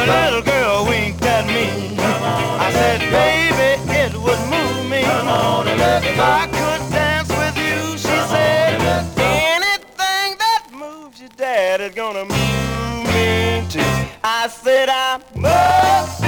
little girl winked at me. I said, baby, it would move me if I could dance with you. She said, anything that moves you, Dad, is gonna move me too. I said, I must